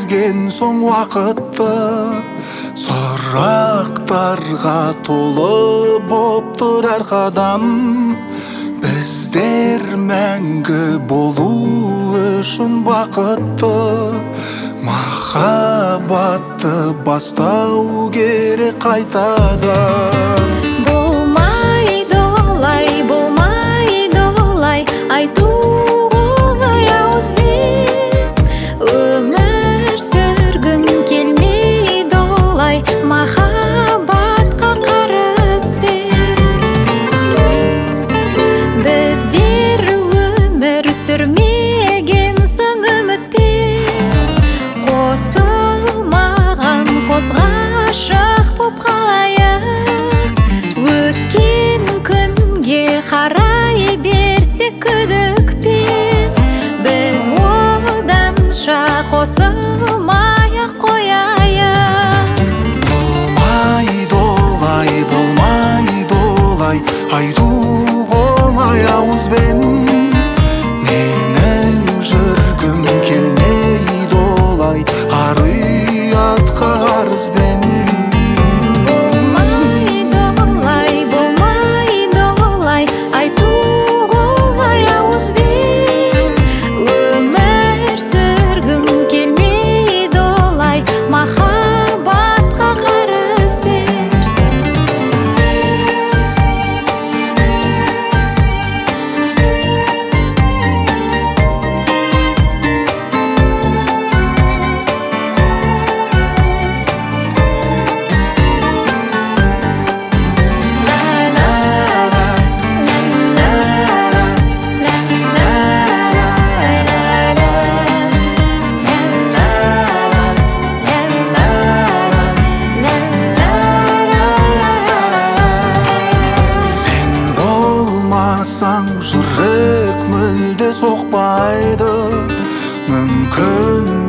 кезген соң уақытты, сұрақтарға толы боптыр әр қадам. Біздер мәңгі болу үшін бақытты, махаббатты бастау керек қайтадан. Болмайды олай, айту оңай ауызбен. Өмір сүргім келмейді олай, махаббатқа қарызбен. Біздер өмір сүрмеген соң үмітпен, қосылмаған қозға ғашық боп қалайық. Өткен күнге қарай берсек күдікпен, біз оданша қосылмай-ақ қояйық. Болмайды олай, айту оңай ауызбен. Менің жүргім келмейді олай, ар-ұятқа қарызбен. Болмайды олай, айту оңай ауызбен. Өмір сүргім келмейді олай, махаббатқа қарызбен. Жүрек мүлде соқпайды, мүмкін